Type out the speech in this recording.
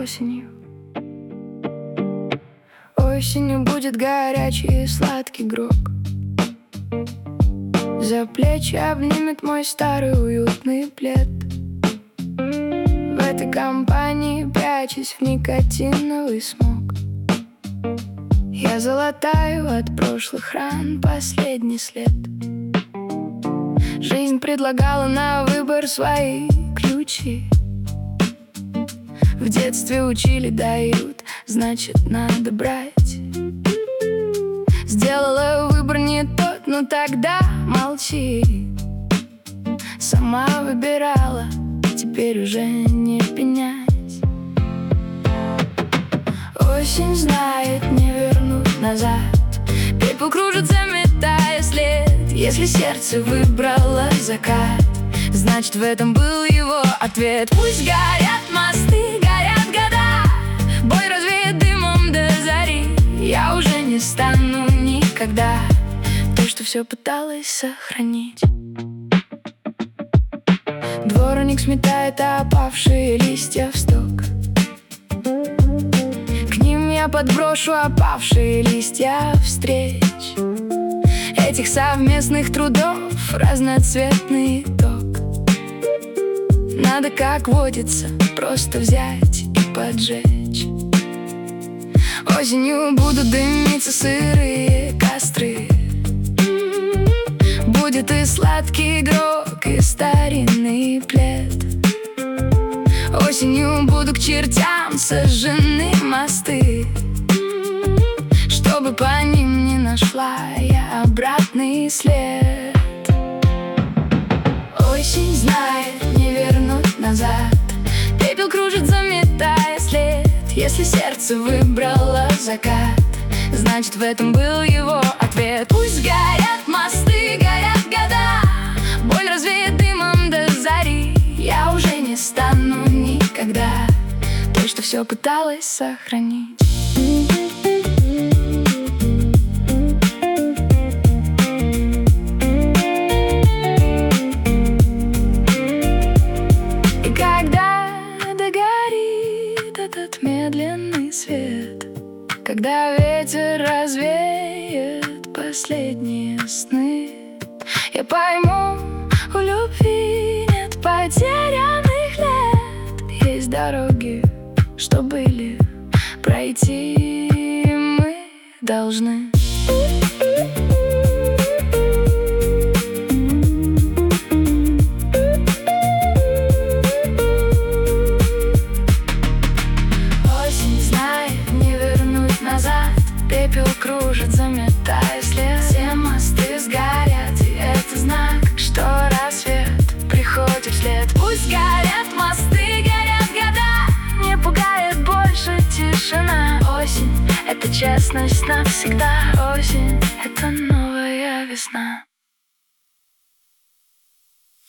осенью. Осенью будет горячий и сладкий грог. За плечи обнимет мой старый уютный плед. В этой компании прячусь в никотиновый смог. Я залатаю от прошлых ран последний след. Жизнь предлагала на выбор свои ключи. В детстве учили, дают, значит надо брать. Сделала выбор не тот, но тогда молчи. Сама выбирала, теперь уже не пенять. Осень знает, не вернуть назад. Пепел кружит, заметая след. Если сердце выбрало закат, значит в этом был его ответ. Пусть горят мосты, горят года, бой развеет дымом до зари. Я уже не стану никогда то, что все пыталась сохранить. Дворник сметает опавшие листья в сток. К ним я подброшу опавшие листья встреч. Этих совместных трудов разноцветный итог. Надо, как водится, просто взять и поджечь. Осенью будут дымиться сырые костры. Будет и сладкий грог, и старинный плед. Осенью будут к чертям сожжены мосты, чтобы по ним не нашла я обратный след. Осень знает, не вернуть назад. Пепел кружит, заметая след. Если сердце выбрало закат, значит в этом был его ответ. Пусть горят мосты, горят года, боль развеет дымом до зари. Я уже не стану никогда то, что все пыталась сохранить. И когда догорит этот медленный свет, когда ветер развеет последние сны, я пойму, у любви нет потерянных лет. Есть дороги, что были, пройти мы должны. Осень знает, не вернуть назад. Пепел кружит, заметая след. Все мосты сгорят, и это знак, что рассвет приходит вслед. Пусть горят мосты, горят года, не пугает больше тишина. Осень — это честность навсегда. Осень — это новая весна.